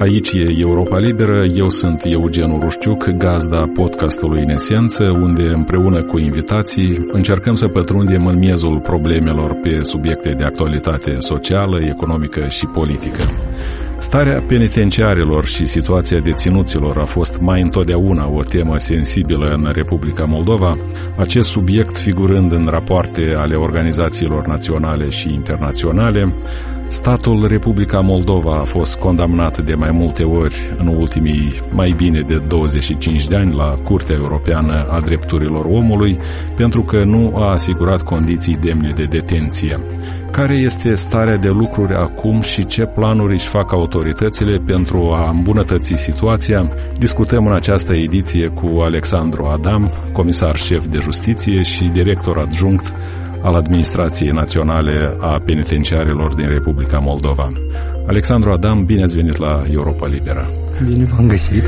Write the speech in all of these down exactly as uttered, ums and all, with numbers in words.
Aici e Europa Liberă, eu sunt Eugen Urușciuc, gazda podcastului În Esență, unde împreună cu invitații încercăm să pătrundem în miezul problemelor pe subiecte de actualitate socială, economică și politică. Starea penitenciarilor și situația deținuților a fost mai întotdeauna o temă sensibilă în Republica Moldova, acest subiect figurând în rapoarte ale organizațiilor naționale și internaționale. Statul Republica Moldova a fost condamnat de mai multe ori în ultimii mai bine de douăzeci și cinci de ani la Curtea Europeană a Drepturilor Omului pentru că nu a asigurat condiții demne de detenție. Care este starea de lucruri acum și ce planuri își fac autoritățile pentru a îmbunătăți situația? Discutăm în această ediție cu Alexandru Adam, comisar șef de justiție și director adjunct al Administrației Naționale a Penitenciarilor din Republica Moldova. Alexandru Adam, bine ați venit la Europa Liberă. Bine v-am găsit.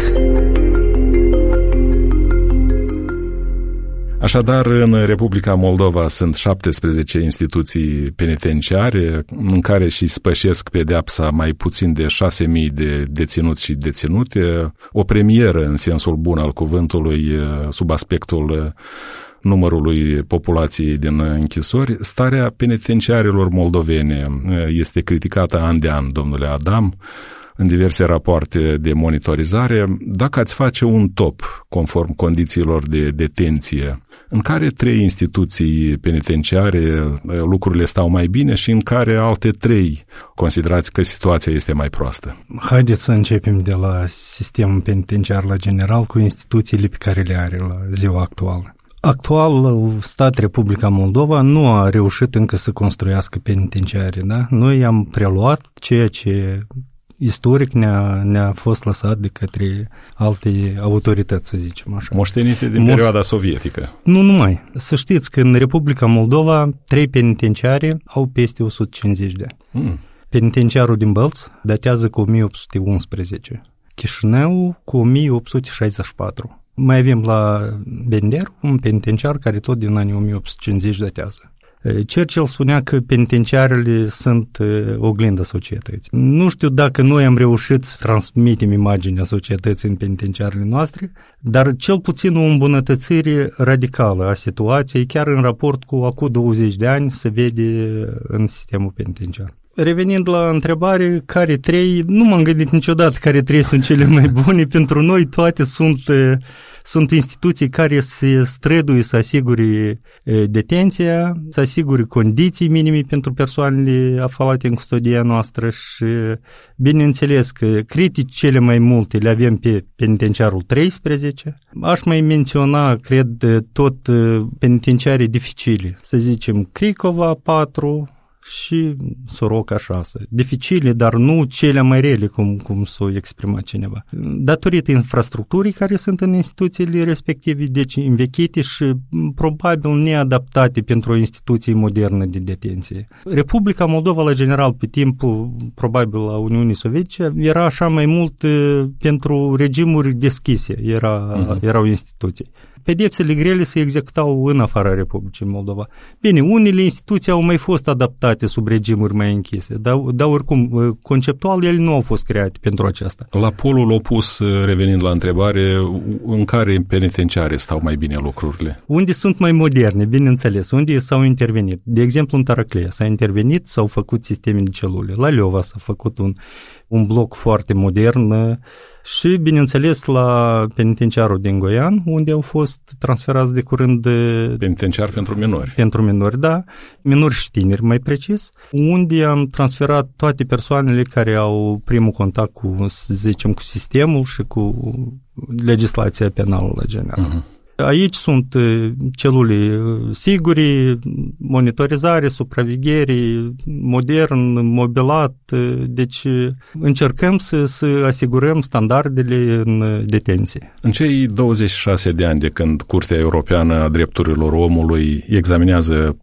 Așadar, în Republica Moldova sunt șaptesprezece instituții penitenciare în care și spășesc pedeapsa mai puțin de șase mii de deținuți și deținute, o premieră în sensul bun al cuvântului sub aspectul numărului populației din închisori. Starea penitenciarilor moldovene este criticată an de an, domnule Adam, în diverse rapoarte de monitorizare. Dacă ați face un top, conform condițiilor de detenție, în care trei instituții penitenciare lucrurile stau mai bine și în care alte trei considerați că situația este mai proastă? Haideți să începem de la sistemul penitenciar la general cu instituțiile pe care le are la ziua actuală. Actual, stat Republica Moldova nu a reușit încă să construiască penitenciare, da? Noi am preluat ceea ce istoric ne-a, ne-a fost lăsat de către alte autorități, să zicem așa. Moștenite din Moș... perioada sovietică. Nu numai. Să știți că în Republica Moldova trei penitenciare au peste o sută cincizeci de ani. Mm. Penitenciarul din Bălț datează cu o mie opt sute unsprezece. Chișinău cu o mie opt sute șaizeci și patru. Mai avem la Bender un penitenciar care tot din anii o mie opt sute cincizeci datează. Churchill spunea că penitenciarele sunt oglinda societății. Nu știu dacă noi am reușit să transmitem imaginea societății în penitenciarele noastre, dar cel puțin o îmbunătățire radicală a situației, chiar în raport cu acum douăzeci de ani, se vede în sistemul penitenciar. Revenind la întrebare, care trei, nu m-am gândit niciodată care trei sunt cele mai bune. Pentru noi toate sunt, sunt instituții care se străduie să asigure detenția, să asigure condiții minime pentru persoanele aflate în custodia noastră și, bineînțeles, că critici cele mai multe le avem pe penitenciarul treisprezece. Aș mai menționa, cred, tot penitenciare dificile, să zicem Cricova patru, și Soroca șase. Dificile, dar nu cele mai rele, cum, cum s-o exprima cineva. Datorită infrastructurii care sunt în instituțiile respective, deci învechite și probabil neadaptate pentru o instituție modernă de detenție. Republica Moldova, la general, pe timpul, probabil, la Uniunii Sovietice, era așa mai mult pentru regimuri deschise, era, uh-huh. erau instituții. Pedepsele grele se executau în afara Republicii Moldova. Bine, unele instituții au mai fost adaptate sub regimuri mai închise, dar, dar oricum, conceptual, ele nu au fost create pentru aceasta. La polul opus, revenind la întrebare, în care penitenciare stau mai bine lucrurile? Unde sunt mai moderne, bineînțeles, unde s-au intervenit. De exemplu, în Tarăclea s-a intervenit, s-au făcut sisteme de celule. La Leova s-a făcut un, un bloc foarte modern și, bineînțeles, la penitenciarul din Goian, unde au fost transferați de curând de... Penitenciar pentru minori. Pentru minori, da. Minori și tineri, mai precis. Unde am transferat toate persoanele care au primul contact cu, să zicem, cu sistemul și cu legislația penală la general. Uh-huh. Aici sunt celule sigure, monitorizare, supraveghere, modern, mobilat, deci încercăm să, să asigurăm standardele în detenție. În cei douăzeci și șase de ani de când Curtea Europeană a Drepturilor Omului examinează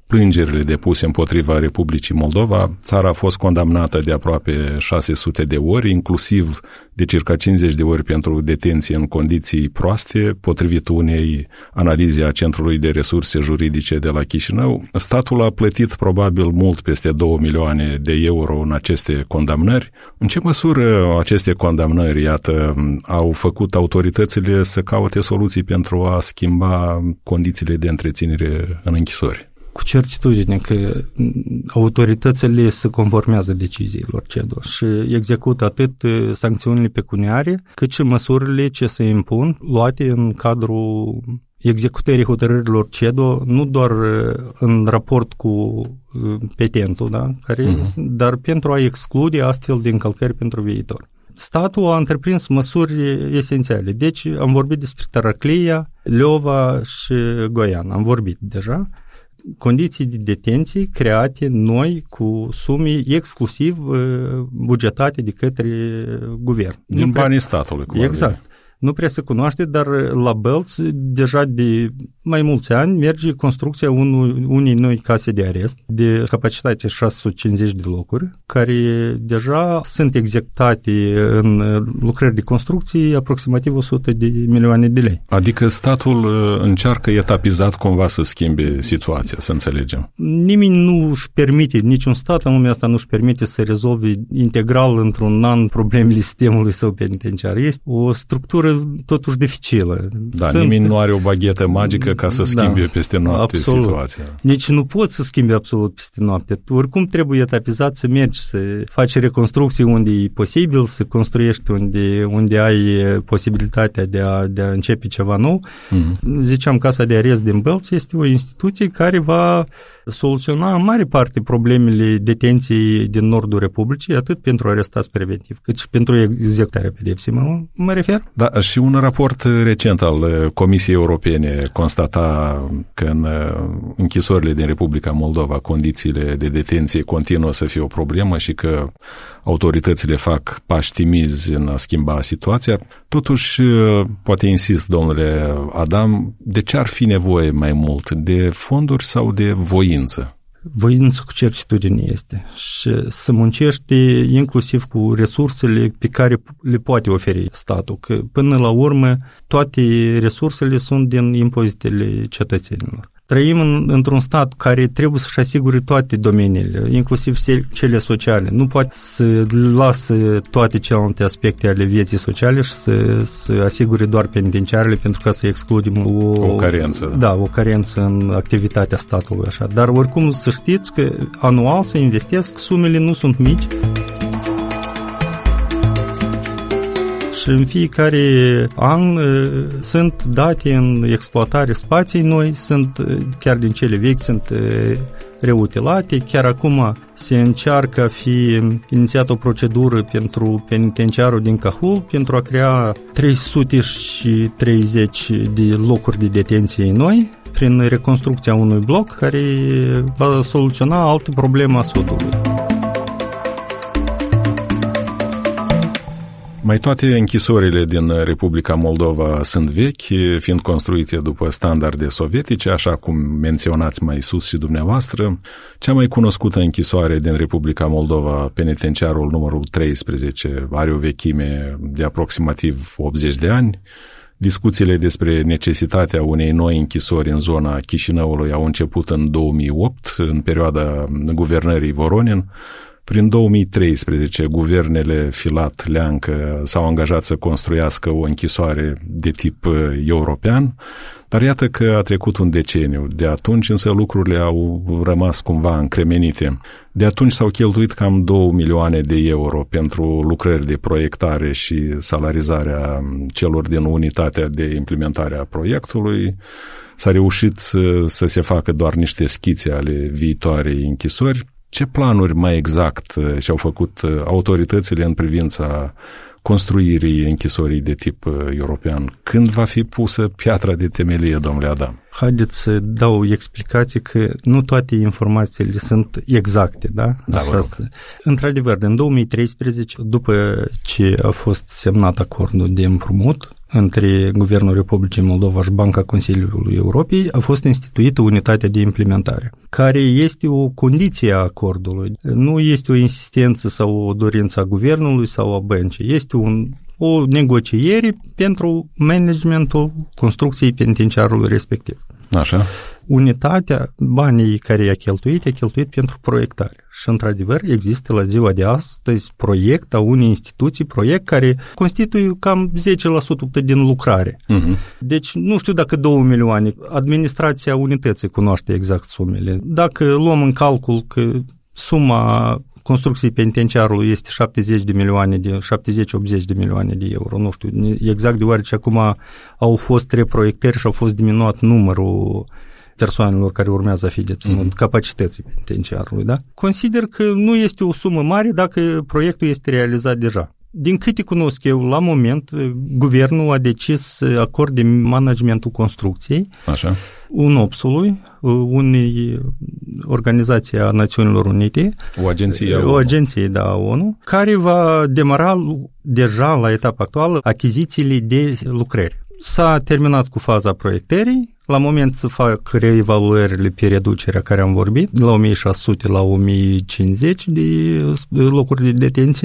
plângerile depuse împotriva Republicii Moldova, țara a fost condamnată de aproape șase sute de ori, inclusiv de circa cincizeci de ori pentru detenție în condiții proaste, potrivit unei analize a Centrului de Resurse Juridice de la Chișinău. Statul a plătit probabil mult peste două milioane de euro în aceste condamnări. În ce măsură aceste condamnări, iată, au făcut autoritățile să caute soluții pentru a schimba condițiile de întreținere în închisori? Cu certitudine că autoritățile se conformează deciziilor C E D O și execută atât sancțiunile pecuniare, cât și măsurile ce se impun, luate în cadrul executării hotărârilor C E D O, nu doar în raport cu petentul, da? Care, uh-huh. dar pentru a exclude astfel de încălcări pentru viitor. Statul a întreprins măsuri esențiale. Deci am vorbit despre Taraclia, Leova și Goian. Am vorbit deja. Condiții de detenție create noi cu sume exclusiv bugetate de către guvern. Din nu banii prea... statului. Exact. Nu prea se cunoaște, dar la Bălț deja de mai mulți ani merge construcția unui, unei noi case de arest de capacitate șase sute cincizeci de locuri, care deja sunt executate în lucrări de construcție aproximativ o sută de milioane de lei. Adică statul încearcă etapizat cumva să schimbe situația, să înțelegem. Nimeni nu își permite, niciun stat în lumea asta nu își permite să rezolve integral într-un an problemele sistemului său penitenciar. Este o structură totuși dificilă. Da, Sunt... nimeni nu are o baghetă magică ca să schimbe da, peste noapte absolut. Situația. Nici nu poți să schimbi absolut peste noapte. Oricum trebuie etapizat să mergi, să faci reconstrucții unde e posibil, să construiești unde, unde ai posibilitatea de a, de a începe ceva nou. Mm-hmm. Ziceam, Casa de Arest din Bălț este o instituție care va soluționa în mare parte problemele detenției din nordul Republicii, atât pentru arestați preventiv, cât și pentru executarea pedepsei, mă, mă refer. Da, și un raport recent al Comisiei Europene constata că în închisorile din Republica Moldova condițiile de detenție continuă să fie o problemă și că autoritățile fac pași timizi în a schimba situația. Totuși, poate insist, domnule Adam, de ce ar fi nevoie mai mult? De fonduri sau de voință? Voință cu certitudine este și să muncește inclusiv cu resursele pe care le poate oferi statul, că până la urmă toate resursele sunt din impozitele cetățenilor. Trăim în, într-un stat care trebuie să-și asigure toate domeniile, inclusiv cele sociale. Nu poate să lasă toate celelalte aspecte ale vieții sociale și să, să asigure doar penitenciarele pentru ca să excludem o, o carență. Da, o carență în activitatea statului. Așa. Dar oricum să știți că anual se investesc, sumele nu sunt mici. Și în fiecare an uh, sunt date în exploatare spații noi, sunt uh, chiar din cele vechi, sunt uh, reutilate. Chiar acum se încearcă a fi inițiată o procedură pentru penitenciarul din Cahul pentru a crea trei sute treizeci de locuri de detenție noi prin reconstrucția unui bloc care va soluționa altă problemă a Sudului. Mai toate închisorile din Republica Moldova sunt vechi, fiind construite după standarde sovietice, așa cum menționați mai sus și dumneavoastră. Cea mai cunoscută închisoare din Republica Moldova, penitenciarul numărul treisprezece, are o vechime de aproximativ optzeci de ani. Discuțiile despre necesitatea unei noi închisori în zona Chișinăului au început în două mii opt, în perioada guvernării Voronin. Prin două mii treisprezece, guvernele Filat, Leancă s-au angajat să construiască o închisoare de tip european, dar iată că a trecut un deceniu. De atunci însă lucrurile au rămas cumva încremenite. De atunci s-au cheltuit cam două milioane de euro pentru lucrări de proiectare și salarizarea celor din unitatea de implementare a proiectului. S-a reușit să se facă doar niște schițe ale viitoarei închisori. Ce planuri mai exact și-au făcut autoritățile în privința construirii închisorii de tip european? Când va fi pusă piatra de temelie, domnule Adam? Haideți să dau explicații că nu toate informațiile sunt exacte, da? Da, vă rog. Într-adevăr, în două mii treisprezece, după ce a fost semnat acordul de împrumut între Guvernul Republicii Moldova și Banca Consiliului Europei, a fost instituită unitatea de implementare, care este o condiție a acordului. Nu este o insistență sau o dorință a Guvernului sau a băncii. Este un o negociere pentru managementul construcției penitenciarului respectiv. Așa. Unitatea, banii care i-a cheltuit, i-a cheltuit pentru proiectare. Și, într-adevăr, există la ziua de astăzi proiect a unei instituții, proiect care constituie cam zece la sută din lucrare. Uh-huh. Deci, nu știu dacă două milioane, administrația unității cunoaște exact sumele. Dacă luăm în calcul că suma construcției penitenciarului este șaptezeci de milioane de șaptezeci optzeci de milioane de euro, nu știu exact, deoarece acum au fost reproiectări și au fost diminuat numărul persoanelor care urmează a fi deținut, mm-hmm. capacității penitenciarului, da? Consider că nu este o sumă mare dacă proiectul este realizat deja. Din câte cunosc eu, la moment, guvernul a decis să acorde managementul construcției Așa. UNOPS-ului, unei organizații a Națiunilor Unite, o agenție, o agenție da, a ONU, care va demara deja la etapa actuală achizițiile de lucrări. S-a terminat cu faza proiectării, la moment să fac reevaluările pe reducerea care am vorbit, de la o mie șase sute la o mie cincizeci de locuri de detenție.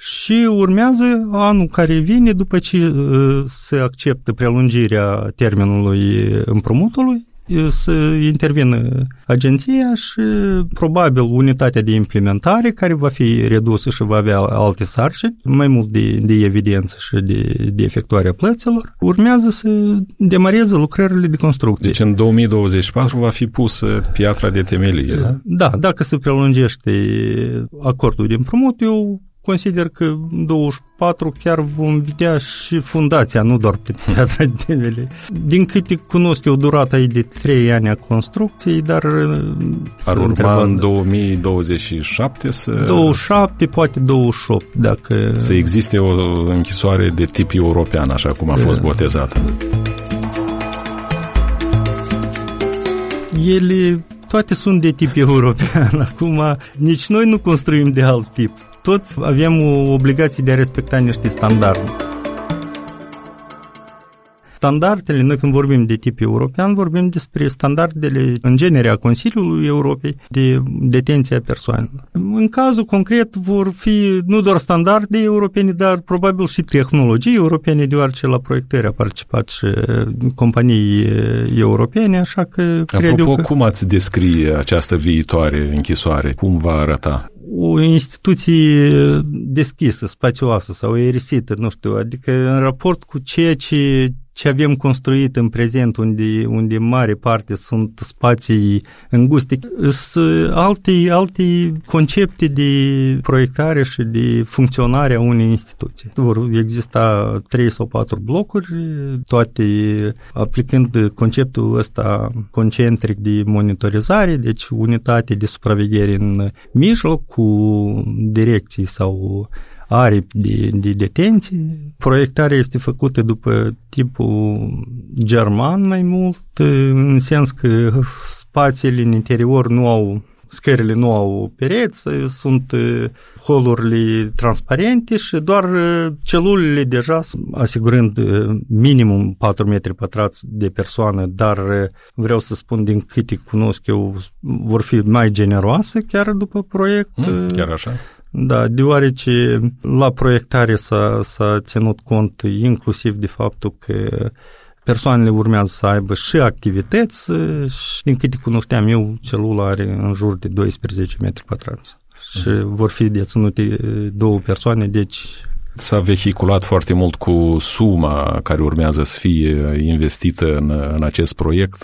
Și urmează anul care vine, după ce uh, se acceptă prelungirea termenului împrumutului, să intervină agenția și probabil unitatea de implementare care va fi redusă și va avea alte sarcini, mai mult de, de evidență și de, de efectuarea plăților, urmează să demareze lucrările de construcție. Deci în două mii douăzeci și patru va fi pusă piatra de temelie, da? Da, dacă se prelungește acordul de împrumut, eu consider că în douăzeci și patru chiar vom vedea și fundația, nu doar pe piatra de temelie. Din câte cunosc eu, durata e de trei ani a construcției, dar ar urma în două mii douăzeci și șapte să... douăzeci și șapte, poate douăzeci și opt, dacă... Să existe o închisoare de tip european, așa cum a fost botezată. Ele toate sunt de tip european. Acum, nici noi nu construim de alt tip. Toți avem o obligație de a respecta niște standarde. Standardele, noi când vorbim de tip european, vorbim despre standardele în genere a Consiliului Europei de detenție a persoanelor. În cazul concret vor fi nu doar standarde europene, dar probabil și tehnologii europene, deoarece la proiectări a participat și companii europene, așa că Apropo, cred eu că... cum ați descrie această viitoare închisoare? Cum va arăta? O instituție deschisă, spațioasă sau aerisită, nu știu, adică în raport cu ceea ce, ce avem construit în prezent, unde, unde mare parte sunt spații înguste, sunt alte, alte concepte de proiectare și de funcționare a unei instituții. Vor exista trei sau patru blocuri, toate aplicând conceptul ăsta concentric de monitorizare, deci unitate de supraveghere în mijloc, cu direcții sau aripi de, de detenție. Proiectarea este făcută după tipul german mai mult, în sens că spațiile în interior nu au, scările nu au pereți, sunt holurile transparente și doar celulele deja, asigurând minimum patru metri pătrați de persoană, dar vreau să spun din câte cunosc eu, vor fi mai generoase chiar după proiect. Mm, chiar așa? Da, deoarece la proiectare s-a, s-a ținut cont inclusiv de faptul că persoanele urmează să aibă și activități și, din câte cunoșteam eu, celula are în jur de doisprezece metri pătrați și vor fi deținute două persoane, deci... S-a vehiculat foarte mult cu suma care urmează să fie investită în, în acest proiect.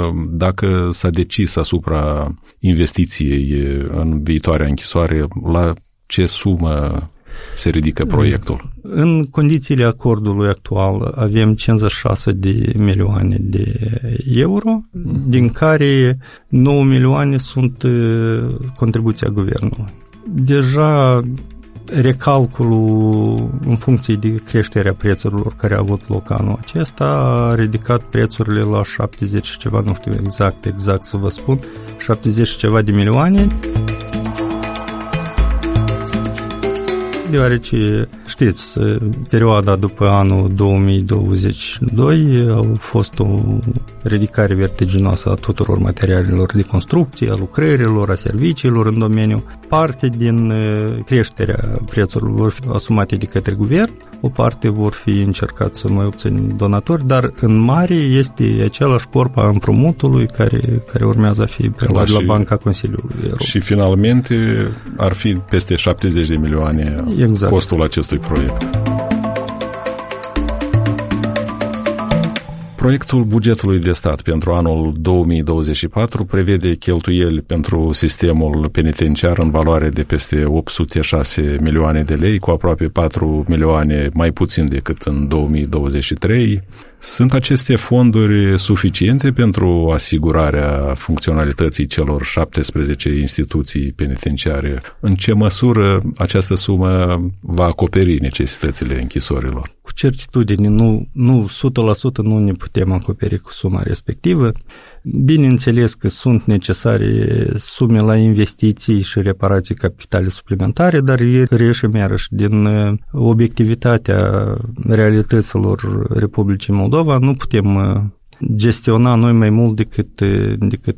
Dacă s-a decis asupra investiției în viitoarea închisoare, la ce sumă se ridică proiectul? În condițiile acordului actual avem cincizeci și șase de milioane de euro, mm. din care nouă milioane sunt contribuția guvernului. Deja recalculul în funcție de creșterea prețurilor care a avut loc anul acesta a ridicat prețurile la șaptezeci și ceva, nu știu exact, exact să vă spun, șaptezeci și ceva de milioane. Deoarece, știți, perioada după anul două mii douăzeci și doi a fost o ridicare vertiginoasă a tuturor materialelor de construcție, a lucrărilor, a serviciilor în domeniu. Parte din creșterea prețurilor vor fi asumate de către guvern, o parte vor fi încercat să mai obțin donatori, dar în mare este același corp a împrumutului care, care urmează a fi preluat la Banca Consiliului Europei. Și finalmente ar fi peste șaptezeci de milioane exact. Costul acestui proiect. Proiectul bugetului de stat pentru anul două mii douăzeci și patru prevede cheltuieli pentru sistemul penitenciar în valoare de peste opt sute șase milioane de lei, cu aproape patru milioane mai puțin decât în două mii douăzeci și trei. Sunt aceste fonduri suficiente pentru asigurarea funcționalității celor șaptesprezece instituții penitenciare? În ce măsură această sumă va acoperi necesitățile închisorilor? Cu certitudine, nu, nu o sută la sută nu ne putem acoperi cu suma respectivă. Bineînțeles că sunt necesare sume la investiții și reparații capitale suplimentare, dar reieșim iarăși din obiectivitatea realităților Republicii Moldova. Nu putem gestiona noi mai mult decât, decât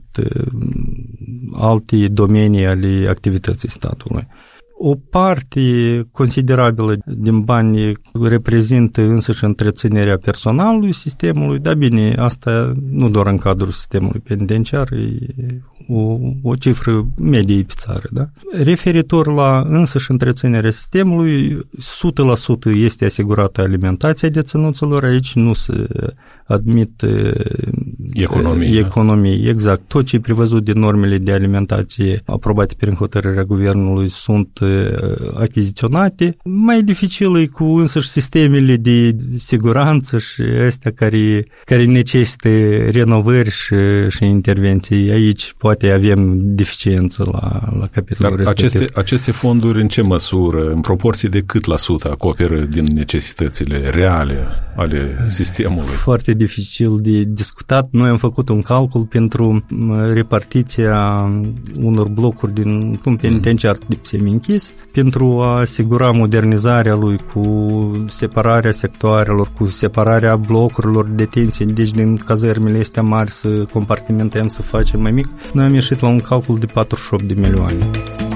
alte domenii ale activității statului. O parte considerabilă din bani reprezintă însăși întreținerea personalului sistemului, dar bine, asta nu doar în cadrul sistemului penitenciar, e o, o cifră medie pe țară. Da? Referitor la însăși întreținerea sistemului, o sută la sută este asigurată alimentația deținuților, aici nu se admit economie. economie. Exact. Tot ce e prevăzut de normele de alimentație aprobate prin hotărârea guvernului sunt achiziționate. Mai dificil e cu însăși sistemele de siguranță și astea care, care necesită renovări și, și intervenții. Aici poate avem deficiență la, la capitolul Dar respectiv. Aceste, aceste fonduri în ce măsură, în proporție de cât la sută acoperă din necesitățile reale ale sistemului? Foarte dificil de discutat. Noi am făcut un calcul pentru repartiția unor blocuri din un penitenciar de semi-închis, pentru a asigura modernizarea lui cu separarea sectoarelor, cu separarea blocurilor de detenție, deci din cazărmele astea mari să compartimentăm, să facem mai mic. Noi am ieșit la un calcul de patruzeci și opt de milioane.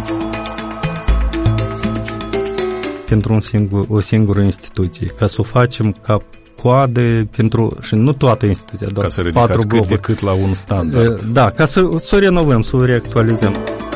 Pentru un singur, o singură instituție. Ca să o facem ca coadă pentru, și nu toată instituția, doar ca să patru blocuri. Cât de cât la un standard. Da, ca să, să o renovăm, să o reactualizăm.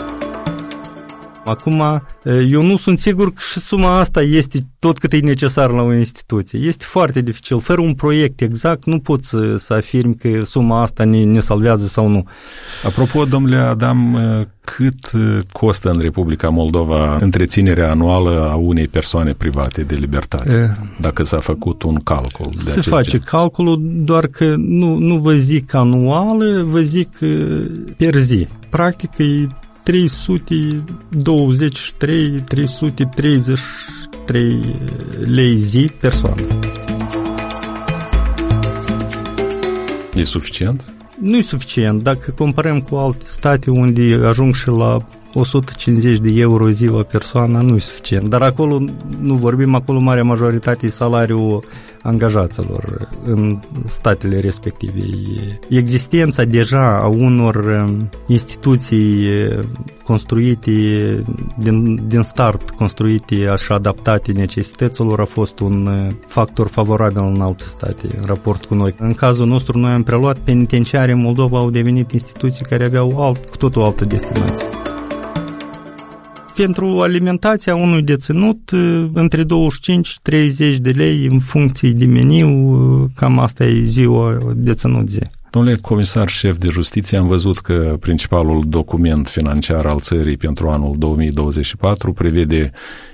Acum, eu nu sunt sigur că și suma asta este tot cât e necesar la o instituție. Este foarte dificil. Fără un proiect exact, nu poți să, să afirmi că suma asta ne, ne salvează sau nu. Apropo, domnule Adam, cât costă în Republica Moldova întreținerea anuală a unei persoane private de libertate? E, dacă s-a făcut un calcul de se face gen. calculul, doar că nu, nu vă zic anuală, vă zic per zi. Practic e trei sute douăzeci și trei - trei sute treizeci și trei lei zi persoană. E suficient? Nu e suficient. Dacă comparăm cu alte state unde ajung și la o sută cincizeci de euro zi la persoană, nu e suficient. Dar acolo, nu vorbim, acolo marea majoritate e salariul angajaților în statele respective. Existența deja a unor instituții construite din, din start, construite și adaptate necesităților, a fost un factor favorabil în alte state în raport cu noi. În cazul nostru, noi am preluat penitenciare în Moldova, au devenit instituții care aveau alt, cu totul altă destinație. Pentru alimentația unui deținut, între douăzeci și cinci și treizeci de lei în funcție de meniu, cam asta e ziua deținut zi. Domnule comisar șef de justiție, am văzut că principalul document financiar al țării pentru anul două mii douăzeci și patru prevede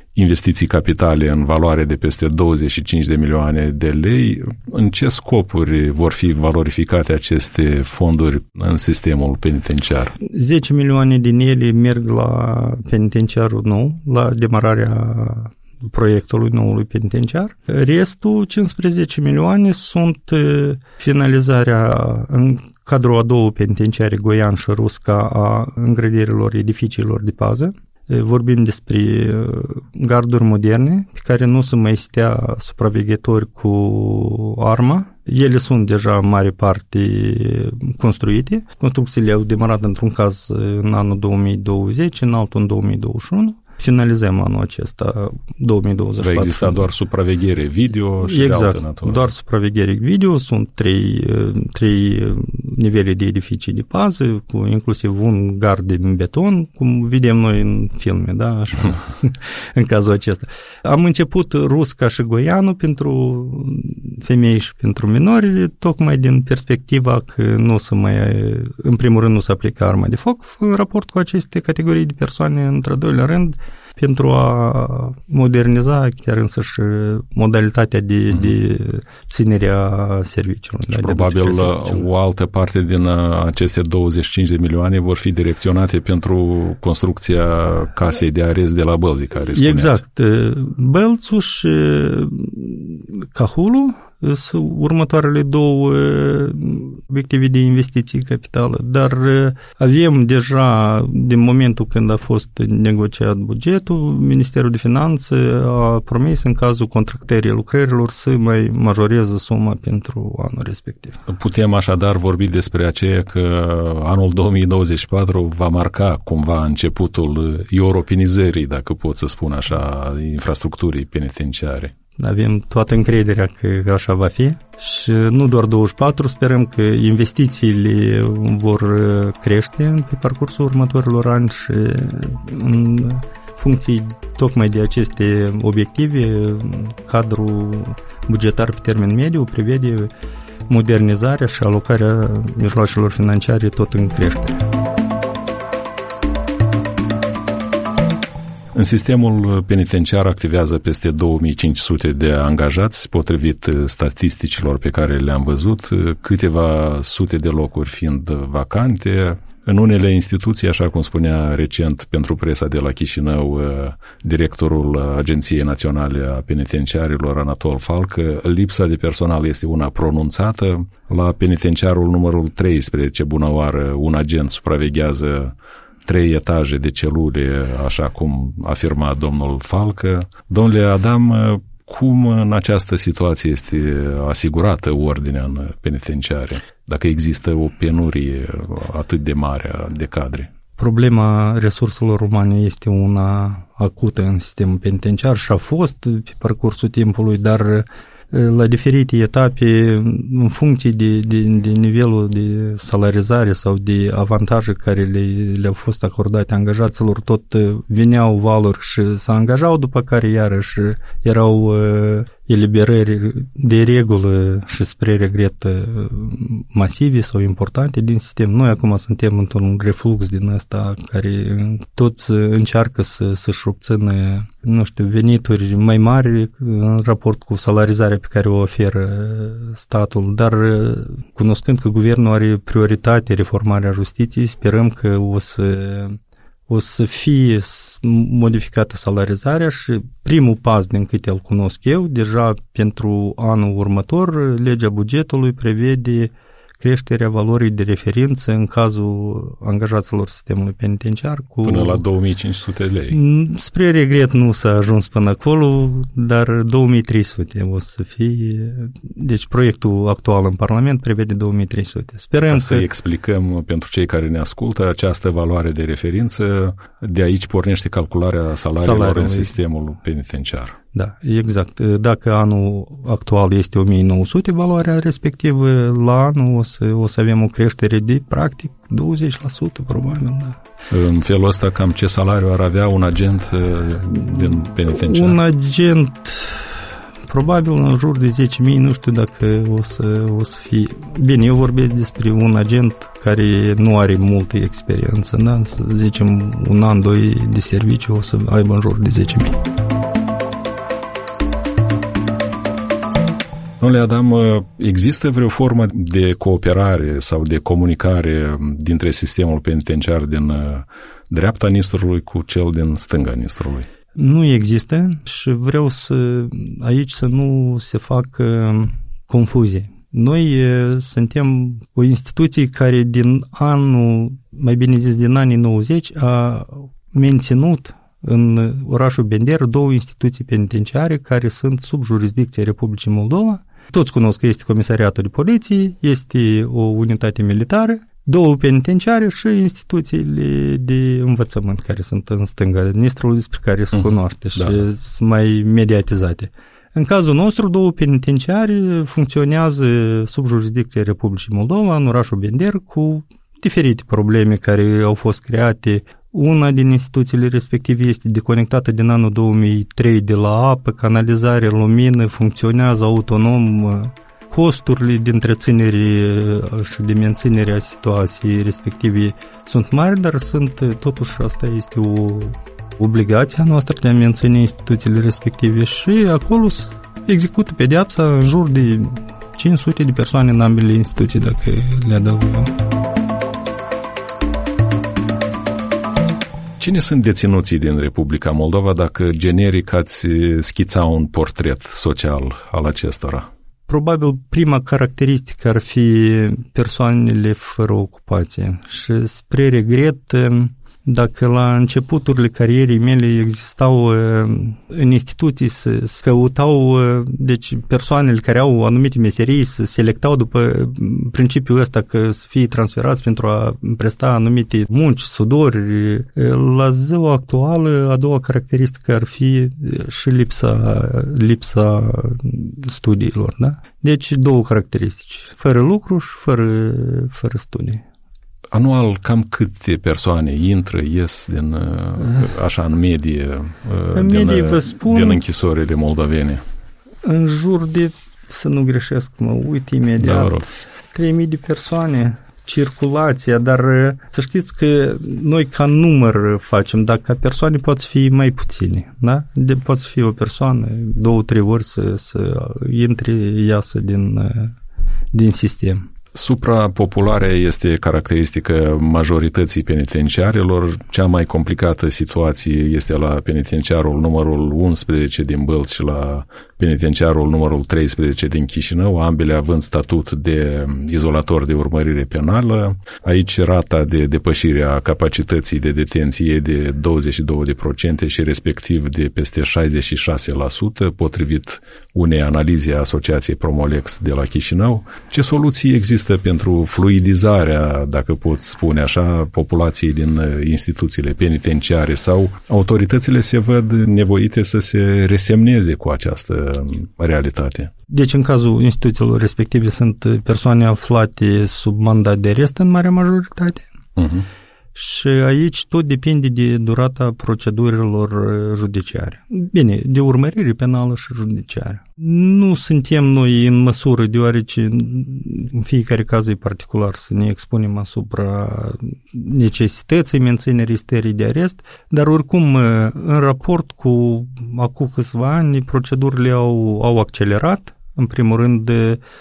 investiții capitale în valoare de peste douăzeci și cinci de milioane de lei. În ce scopuri vor fi valorificate aceste fonduri în sistemul penitenciar? zece milioane din ele merg la penitenciarul nou, la demararea proiectului noului penitenciar. Restul, cincisprezece milioane, sunt finalizarea în cadrul a două penitenciare, Goian și Rusca, a îngrădirilor edificiilor de pază. Vorbim despre garduri moderne, pe care nu se mai stea supraveghetori cu arma. Ele sunt deja în mare parte construite. Construcțiile au demarat într-un caz în anul două mii douăzeci, în altul în două mii douăzeci și unu. Finalizăm anul acesta, două mii douăzeci și patru. Va exista doar supraveghere video și exact, de altă natură. Doar supraveghere video. Sunt trei, trei nivele de edificii de pază, cu inclusiv un gard din beton, cum vedem noi în filme, da, așa, în cazul acesta. Am început Rusca și Goianul pentru femei și pentru minori, tocmai din perspectiva că nu se mai, în primul rând, nu se aplică arma de foc în raport cu aceste categorii de persoane, într-al doilea rând, pentru a moderniza chiar însăși modalitatea de, de ținere a serviciilor. Și da, probabil o altă parte din aceste douăzeci și cinci de milioane vor fi direcționate pentru construcția casei de arest de la Bălzi, care spuneați. Exact. Bălțul și Cahulu sunt următoarele două obiective de investiții capitală, dar avem deja, din momentul când a fost negociat bugetul, Ministerul de Finanțe a promis în cazul contractării lucrărilor să mai majoreze suma pentru anul respectiv. Putem așadar vorbi despre aceea că anul două mii douăzeci și patru va marca cumva începutul europenizării, dacă pot să spun așa, infrastructurii penitenciare. Avem toată încrederea că așa va fi și nu doar douăzeci și patru, sperăm că investițiile vor crește pe parcursul următorilor ani și în funcție tocmai de aceste obiective, cadrul bugetar pe termen mediu prevede modernizarea și alocarea mijloacelor financiare tot în creștere. În sistemul penitenciar activează peste două mii cinci sute de angajați, potrivit statisticilor pe care le-am văzut, câteva sute de locuri fiind vacante. În unele instituții, așa cum spunea recent pentru presa de la Chișinău directorul Agenției Naționale a Penitenciarilor, Anatol Falcă, lipsa de personal este una pronunțată. La penitenciarul numărul treisprezece, bunăoară, un agent supraveghează trei etaje de celule, așa cum afirma domnul Falcă. Domnule Adam, cum în această situație este asigurată ordinea în penitenciare, dacă există o penurie atât de mare de cadre? Problema resurselor umane este una acută în sistemul penitenciar și a fost pe parcursul timpului, dar la diferite etape, în funcție de, de, de nivelul de salarizare sau de avantaje care le, le-au fost acordate angajaților, tot veneau valori și se angajau, după care iarăși erau uh, eliberări de regulă și spre regret masive sau importante din sistem. Noi acum suntem într-un reflux din ăsta care toți încearcă să, să-și obțină, nu știu, venituri mai mari în raport cu salarizarea pe care o oferă statul, dar cunoscând că guvernul are prioritate reformarea justiției, sperăm că o să o să fie modificată salarizarea și primul pas, din câte îl cunosc eu, deja pentru anul următor, legea bugetului prevede creșterea valorii de referință în cazul angajaților sistemului penitenciar cu... Până la două mii cinci sute lei. Spre regret nu s-a ajuns până acolo, dar două mii trei sute o să fie... Deci proiectul actual în Parlament prevede două mii trei sute. Sperăm Ca că... să explicăm pentru cei care ne ascultă această valoare de referință, de aici pornește calcularea salariilor Salariul. în sistemul penitenciar. Da, exact. Dacă anul actual este o mie nouă sute, valoarea respectivă la anul o să, o să avem o creștere de practic douăzeci la sută, probabil, da. În felul ăsta, cam ce salariu ar avea un agent din penitenciar? Un agent Probabil în jur de zece mii, nu știu dacă o să, o să fie... Bine, eu vorbesc despre un agent care nu are multă experiență, da? Să zicem un an, doi de serviciu, o să aibă în jur de zece mii. Domnule Adam, există vreo formă de cooperare sau de comunicare dintre sistemul penitenciar din dreapta Nistrului cu cel din stânga Nistrului? Nu există și vreau să aici să nu se facă confuzie. Noi suntem o instituție care din anul, mai bine zis din anii nouăzeci, a menținut în orașul Bender două instituții penitenciare care sunt sub jurisdicția Republicii Moldova. Toți cunosc că este Comisariatul de Poliție, este o unitate militară, două penitenciare și instituțiile de învățământ care sunt în stânga Nistrului, despre care se cunoaște și da. Sunt mai mediatizate. În cazul nostru, două penitenciare funcționează sub jurisdicția Republicii Moldova, în orașul Bender, cu diferite probleme care au fost create. Una din instituțiile respective este deconectată din anul două mii trei de la apă, canalizare, lumină, funcționează autonom. Costurile de întreținere și de menținere a situației respective sunt mari, dar sunt, totuși asta este o obligație a noastră de a menține instituțiile respective și acolo execută pedeapsa în jur de cinci sute de persoane în ambele instituții, dacă le adăugăm. Cine sunt deținuții din Republica Moldova, dacă generic ați schița un portret social al acestora? Probabil prima caracteristică ar fi persoanele fără ocupație și spre regret, dacă la începuturile carierei mele existau în instituții, se căutau, deci persoanele care au anumite meserii se selectau după principiul ăsta că să fie transferați pentru a presta anumite munci, sudori. La ziua actuală, a doua caracteristică ar fi și lipsa, lipsa studiilor, da? Deci două caracteristici, fără lucru și fără, fără studii. Anual, cam câte persoane intră, ies din, așa, în medie, în din, medie vă spun, din închisorile moldovene? În jur de, să nu greșesc, mă uit imediat, da, trei mii de persoane, circulația, dar să știți că noi ca număr facem, dacă ca persoane poate fi mai puține, da? De, poate fi o persoană, două, trei ori să, să intre, iasă din, din sistem. Suprapopularea este caracteristică majorității penitenciarilor. Cea mai complicată situație este la penitenciarul numărul unsprezece din Bălți și la penitenciarul numărul treisprezece din Chișinău, ambele având statut de izolator de urmărire penală. Aici rata de depășire a capacității de detenție e de douăzeci și două la sută și respectiv de peste șaizeci și șase la sută, potrivit unei analize a Asociației Promolex de la Chișinău. Ce soluții există pentru fluidizarea, dacă pot spune așa, populației din instituțiile penitenciare sau autoritățile se văd nevoite să se resemneze cu această realitate? Deci, în cazul instituțiilor respective sunt persoane aflate sub mandat de arest în marea majoritate. Uh-huh. Și aici tot depinde de durata procedurilor judiciare. Bine, de urmărire penală și judiciară. Nu suntem noi în măsură, deoarece în fiecare caz e particular, să ne expunem asupra necesității menținerii stării de arest, dar oricum, în raport cu acum câțiva ani, procedurile au, au accelerat. În primul rând,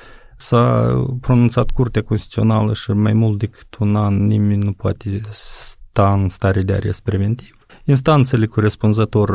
s-a pronunțat Curtea Constituțională și mai mult decât un an nimeni nu poate sta în stare de arest preventiv. Instanțele corespunzător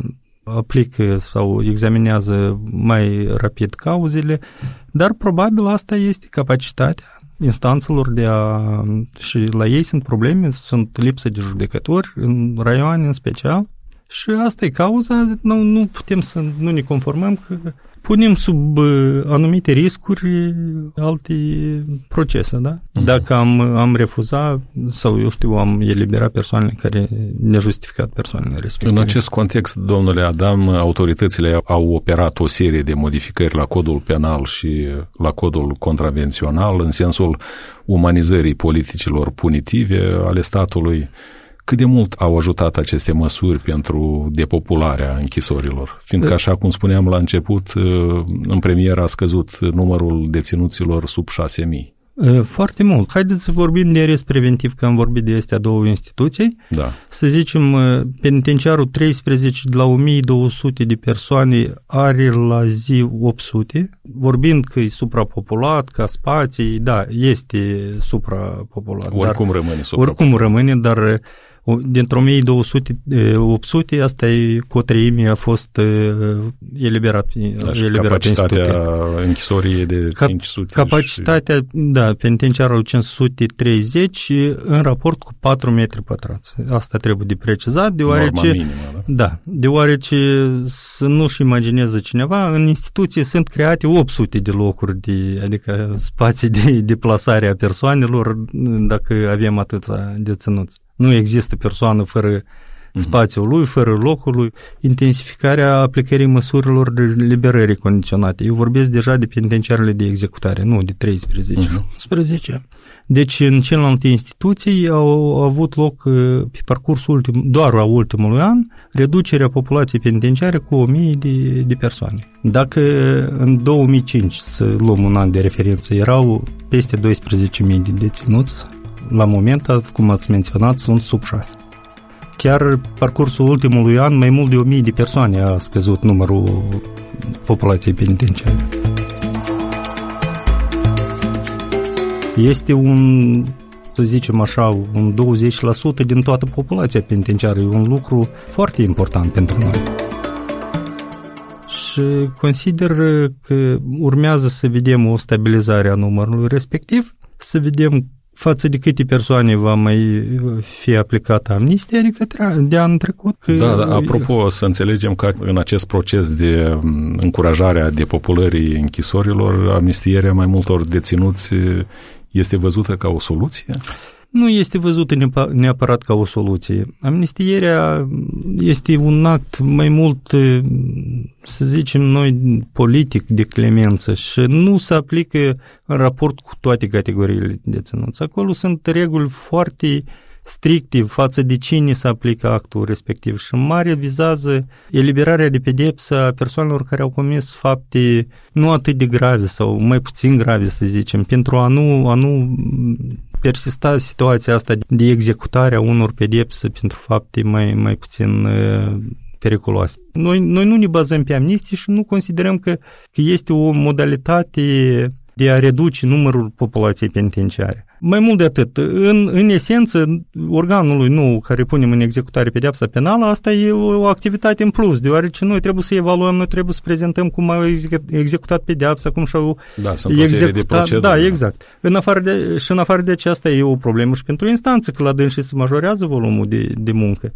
aplică sau examinează mai rapid cauzele, dar probabil asta este capacitatea instanțelor de a... și la ei sunt probleme, sunt lipsă de judecători, în raioane în special, și asta e cauza, nu, nu putem să nu ne conformăm că punem sub uh, anumite riscuri alte procese, da? Uh-huh. Dacă am, am refuzat sau, eu știu, am eliberat persoanele care nejustificat persoanele respective. În acest context, domnule Adam, autoritățile au operat o serie de modificări la codul penal și la codul contravențional în sensul umanizării politicilor punitive ale statului. Cât de mult au ajutat aceste măsuri pentru depopularea închisorilor? Fiindcă, așa cum spuneam la început, în premieră a scăzut numărul deținuților sub șase mii. Foarte mult. Haideți să vorbim de arest preventiv, că am vorbit de astea două instituții. Da. Să zicem, penitenciarul treisprezece de la o mie două sute de persoane are la zi opt sute, vorbind că e suprapopulat, ca spații, da, este suprapopulat. Oricum dar, rămâne suprapopulat. Oricum rămâne, dar dintr-o o mie două sute, opt sute, asta e cu o treime a fost eliberat. Da, și eliberat capacitatea închisorii e de Cap, cinci sute. Capacitatea, și... da, penitenciarul cinci sute treizeci în raport cu patru metri pătrați. Asta trebuie de precizat, deoarece... Norma minimă, da? Da, deoarece să nu-și imagineze cineva, în instituție sunt create opt sute de locuri, de, adică spații de deplasare a persoanelor, dacă avem atâția deținuți. Nu există persoană fără spațiul lui, fără locul lui. Intensificarea aplicării măsurilor de liberări condiționate. Eu vorbesc deja de penitenciarele de executare, nu de treisprezece. Uh-huh. unsprezece. Deci în celelalte instituții au avut loc pe parcursul ultim, doar a ultimului an reducerea populației penitenciare cu o mie de, de persoane. Dacă în două mii cinci, să luăm un an de referință, erau peste doisprezece mii de deținuți, la moment, cum ați menționat, sunt sub șase. Chiar parcursul ultimului an, mai mult de o mie de persoane a scăzut numărul populației penitenciare. Este un, să zicem așa, un douăzeci la sută din toată populația penitenciară. E un lucru foarte important pentru noi. Și consider că urmează să vedem o stabilizare a numărului respectiv, să vedem față de câte persoane va mai fi aplicată amnistia, adică de anul trecut. Că da, da, apropo, să înțelegem că în acest proces de încurajare a depopulării închisorilor, amnistierea mai multor deținuți este văzută ca o soluție? Nu este văzută neapărat ca o soluție. Amnistierea este un act mai mult, să zicem noi, politic de clemență și nu se aplică în raport cu toate categoriile de deținuți. Acolo sunt reguli foarte stricte față de cine se aplică actul respectiv și în mare vizează eliberarea de pedepsă a persoanelor care au comis fapte nu atât de grave sau mai puțin grave, să zicem, pentru a nu, a nu persista situația asta de executare a unor pedepse pentru fapte mai, mai puțin uh, periculoase. Noi, noi nu ne bazăm pe amnistie și nu considerăm că, că este o modalitate de a reduce numărul populației penitenciare. Mai mult de atât, în, în esență, organului nou care punem în executare pedeapsa penală, asta e o, o activitate în plus, deoarece noi trebuie să evaluăm, noi trebuie să prezentăm cum au executat pedeapsa, cum și-au da, sunt executat. De da, exact. În afară de, și în afară de aceasta e o problemă și pentru instanță, că la dânsii se majorează volumul de, de muncă.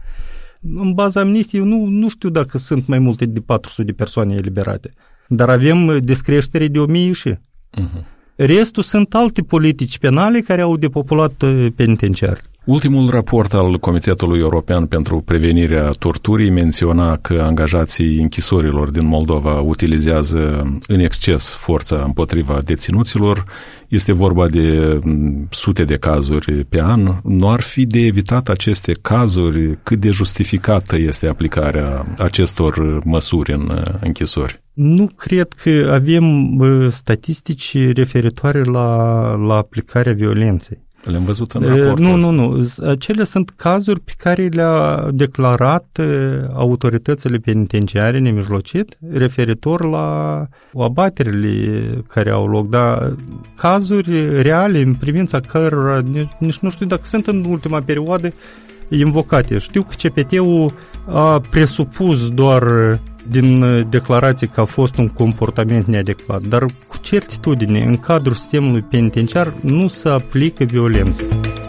În baza amnistiei, eu nu, nu știu dacă sunt mai multe de patru sute de persoane eliberate, dar avem descreștere de o mie și... Uh-huh. Restul sunt alte politici penale care au depopulat penitenciar. Ultimul raport al Comitetului European pentru Prevenirea Torturii menționa că angajații închisorilor din Moldova utilizează în exces forța împotriva deținuților. Este vorba de sute de cazuri pe an. Nu ar fi de evitat aceste cazuri? Cât de justificată este aplicarea acestor măsuri în închisori? Nu cred că avem statistici referitoare la, la aplicarea violenței. Le-am văzut în raportul Nu, ăsta. nu, nu. Acele sunt cazuri pe care le-a declarat autoritățile penitenciare nemijlocit referitor la abaterile care au loc, dar cazuri reale în privința cărora nici nu știu dacă sunt în ultima perioadă invocate. Știu că C P T-ul a presupus doar din declarație că a fost un comportament neadecvat, dar cu certitudine, în cadrul sistemului penitenciar nu se aplică violență.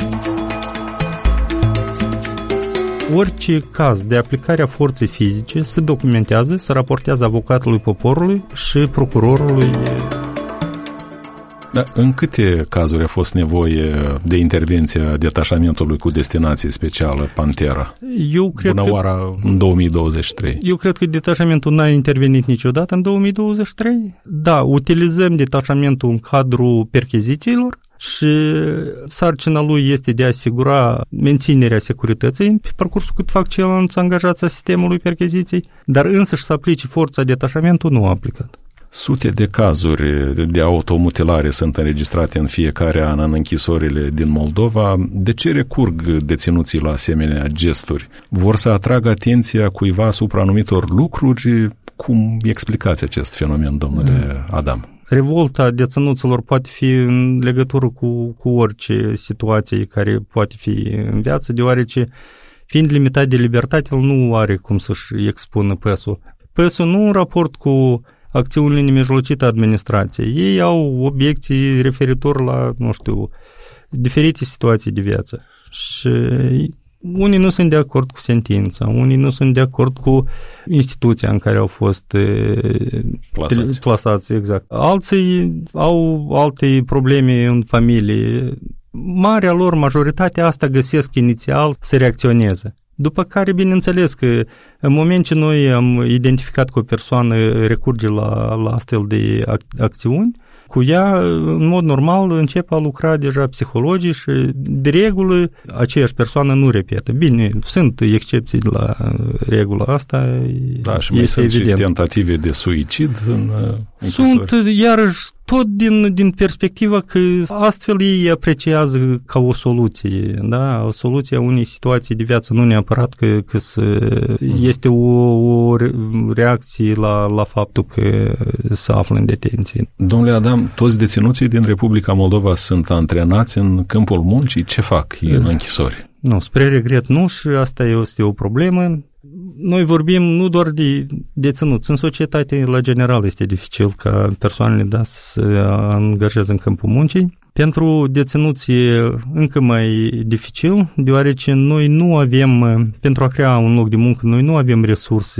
Orice caz de aplicare a forței fizice se documentează, se raportează avocatului poporului și procurorului. Da, în câte cazuri a fost nevoie de intervenția detașamentului cu destinație specială Pantera? Eu cred Bună că, oară în două mii douăzeci și trei. Eu cred că detașamentul n-a intervenit niciodată în două mii douăzeci și trei. Da, utilizăm detașamentul în cadrul perchezițiilor, și sarcina lui este de a asigura menținerea securității pe parcursul cât fac ceilalți angajați a sistemului percheziției, dar însă și să aplice forța de atașamentul nu a aplicat. Sute de cazuri de automutilare sunt înregistrate în fiecare an în închisorile din Moldova. De ce recurg deținuții la asemenea gesturi? Vor să atragă atenția cuiva asupra anumitor lucruri? Cum explicați acest fenomen, domnule Adam? Revolta deținuților poate fi în legătură cu, cu orice situație care poate fi în viață, deoarece, fiind limitat de libertate, el nu are cum să-și expună păsul. Păsul nu în raport cu acțiunile nemijlocite a administrației. Ei au obiecții referitor la, nu știu, diferite situații de viață. Și unii nu sunt de acord cu sentința, unii nu sunt de acord cu instituția în care au fost plasați. plasați exact. Alții au alte probleme în familie. Marea lor majoritate asta găsesc inițial să reacționeze. După care, bineînțeles că în moment ce noi am identificat că o persoană recurge la, la astfel de ac- acțiuni, cu ea, în mod normal, începe a lucra deja psihologii și, de regulă, aceeași persoană nu repetă. Bine, sunt excepții la regula asta, da, și mai sunt evident. Și tentative de suicid în închisori. Sunt, iarăși, tot din, din perspectiva că astfel ei apreciază ca o soluție, da? O soluție a unei situații de viață, nu neapărat că, că să, este o, o reacție la, la faptul că se află în detenție. Domnule Adam, toți deținuții din Republica Moldova sunt antrenați în câmpul muncii? Ce fac ei în închisori? Nu, spre regret nu, și asta este o problemă. Noi vorbim nu doar de deținuți, în societate la general este dificil ca persoanele da, să se angajeze în câmpul muncii. Pentru deținuți e încă mai dificil, deoarece noi nu avem, pentru a crea un loc de muncă, noi nu avem resurse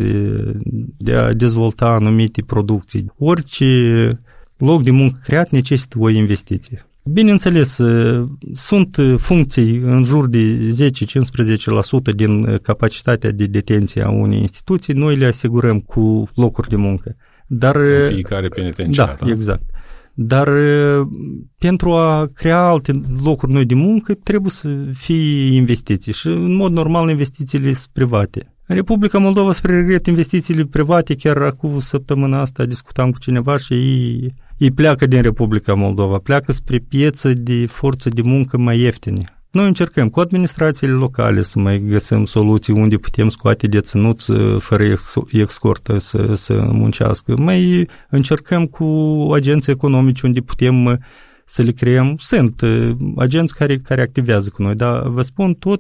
de a dezvolta anumite producții. Orice loc de muncă creat necesită o investiție. Bineînțeles, sunt funcții în jur de zece-cincisprezece la sută din capacitatea de detenție a unei instituții, noi le asigurăm cu locuri de muncă. Dar, în fiecare penitenciar. Da, exact. Dar pentru a crea alte locuri noi de muncă trebuie să fie investiții și, în mod normal, investițiile sunt private. În Republica Moldova, spre regret, investițiile private, chiar acum săptămâna asta discutam cu cineva și ei, ei pleacă din Republica Moldova, pleacă spre piețe de forță de muncă mai ieftine. Noi încercăm cu administrațiile locale să mai găsim soluții unde putem scoate deținuți fără escortă să, să muncească. Mai încercăm cu agenții economici unde putem să le creăm. Sunt agenți care, care activează cu noi, dar vă spun tot...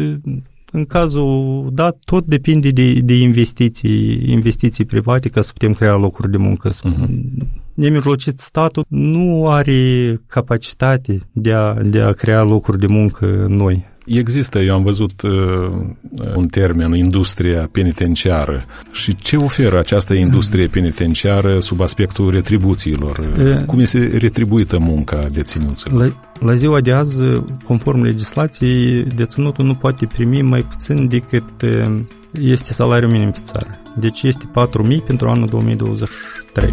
În cazul dat, tot depinde de, de investiții, investiții private ca să putem crea locuri de muncă. Uh-huh. Nemijlocit statul nu are capacitate de a, de a crea locuri de muncă noi. Există, eu am văzut uh, un termen, industria penitenciară. Și ce oferă această industrie penitenciară sub aspectul retribuțiilor? E, Cum este retribuită munca deținuților? La, la ziua de azi, conform legislației, deținutul nu poate primi mai puțin decât este salariul minim pe țară. Deci este patru mii pentru anul două mii douăzeci și trei.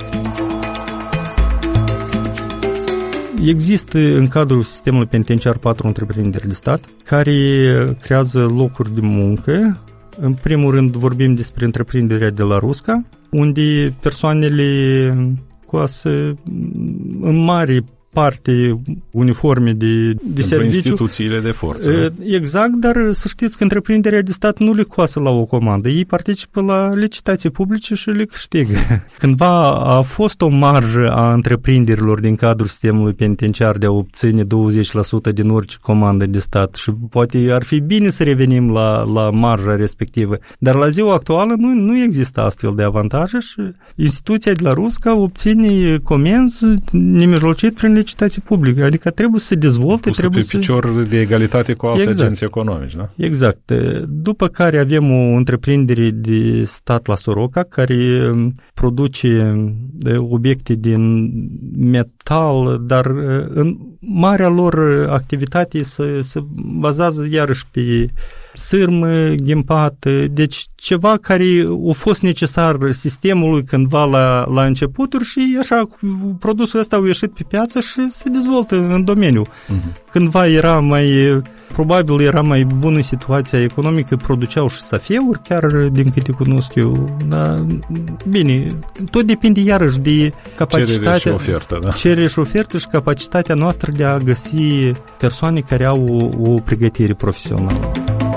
Există în cadrul sistemului penitenciar patru întreprinderi de stat care creează locuri de muncă. În primul rând vorbim despre întreprinderea de la Rusca, unde persoanele coasă în mare parte uniforme de, de serviciu. Instituțiile de forță. Exact, dar să știți că întreprinderea de stat nu le coasă la o comandă. Ei participă la licitații publice și le câștigă. Cândva a fost o marjă a întreprinderilor din cadrul sistemului penitenciar de a obține douăzeci la sută din orice comandă de stat și poate ar fi bine să revenim la, la marja respectivă. Dar la ziua actuală nu, nu există astfel de avantaje și instituția de la Rusca obține comenzi nemijlocit prin licitații publice, adică trebuie să se dezvolte, Pusă trebuie pe să... picior de egalitate cu alți exact. agenți economici, da? Exact. După care avem o întreprindere de stat la Soroca, care produce obiecte din metal, dar în marea lor activitate se, se bazează iarăși pe sârmă ghimpată, deci ceva care a fost necesar sistemului cândva la, la începuturi și așa produsul ăsta a ieșit pe piață și se dezvoltă în domeniu. Uh-huh. Cândva era mai, probabil era mai bună situația economică, produceau și safeuri, chiar din câte cunosc eu, dar bine, tot depinde iarăși de capacitatea, cerere și ofertă, da? cerere și ofertă și capacitatea noastră de a găsi persoane care au o, o pregătire profesională.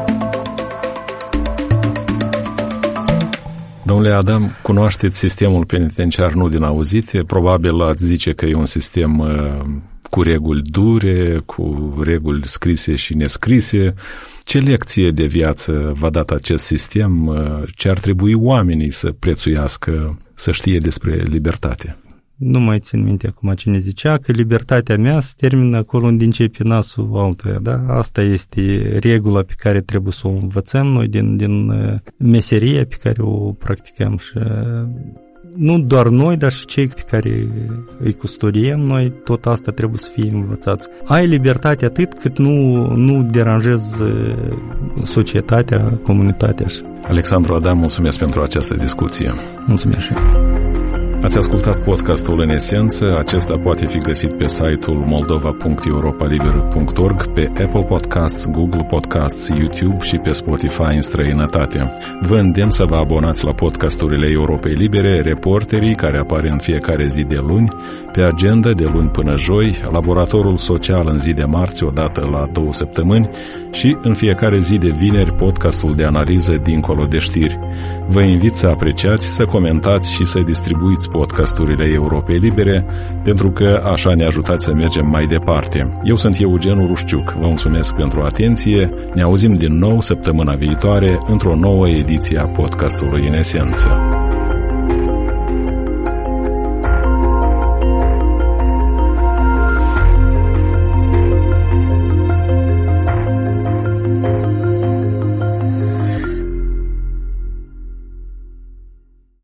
Domnule Adam, cunoașteți sistemul penitenciar nu din auzite, probabil ați zice că e un sistem uh, cu reguli dure, cu reguli scrise și nescrise. Ce lecție de viață v-a dat acest sistem? Uh, ce ar trebui oamenii să prețuiască, să știe despre libertate? Nu mai țin minte acum cine zicea că libertatea mea se termină acolo unde începe nasul altuia, da? Asta este regula pe care trebuie să o învățăm noi din, din meseria pe care o practicăm și nu doar noi, dar și cei pe care îi custodiem noi, tot asta trebuie să fie învățați. Ai libertate atât cât nu, nu deranjezi societatea, comunitatea. Alexandru Adam, mulțumesc pentru această discuție. Mulțumesc și Ați ascultat podcastul în esență, acesta poate fi găsit pe site-ul moldova punct europa liberă punct org, pe Apple Podcasts, Google Podcasts, YouTube și pe Spotify în străinătate. Vă îndemn să vă abonați la podcasturile Europei Libere, Reporterii, care apare în fiecare zi de luni, pe agenda de luni până joi, Laboratorul Social în zi de marți, o dată la două săptămâni și în fiecare zi de vineri podcastul de analiză Dincolo de știri. Vă invit să apreciați, să comentați și să distribuiți podcasturile Europei Libere, pentru că așa ne ajutați să mergem mai departe. Eu sunt Eugen Urușciuc, vă mulțumesc pentru atenție, ne auzim din nou săptămâna viitoare într-o nouă ediție a podcastului În Esență.